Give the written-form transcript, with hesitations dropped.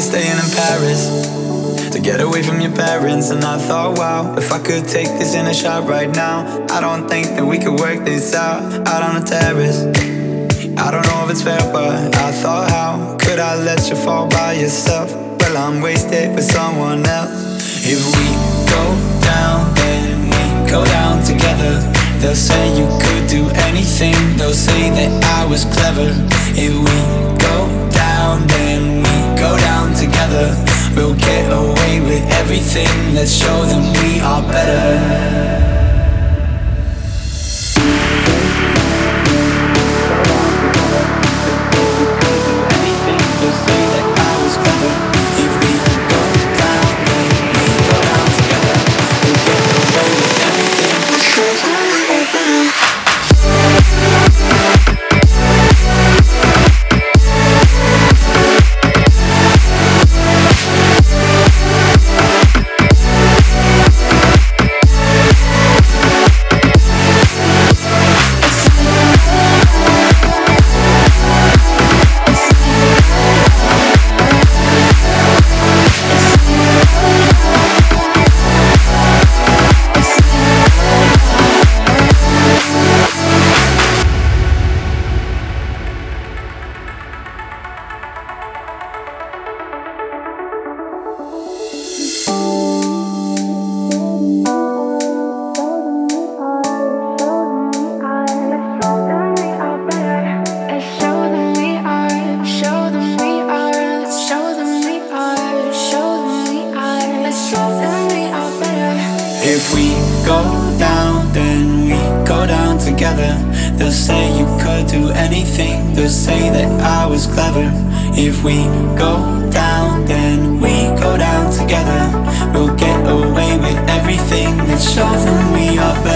staying in Paris to get away from your parents. And I thought, wow, if I could take this in a shot right now, I don't think that we could work this out on the terrace. I don't know if it's fair, but I thought, how could I let you fall by yourself? Well, I'm wasted with someone else. If we go down, then we go down together. They'll say you could do anything, they'll say that I was clever. If we go down, then we go down together. We'll get away with everything, let's show them we are better. If we go down, then we go down together. They'll say you could do anything, they'll say that I was clever. If we go down, then we go down together. We'll get away with everything, let's show them we are better.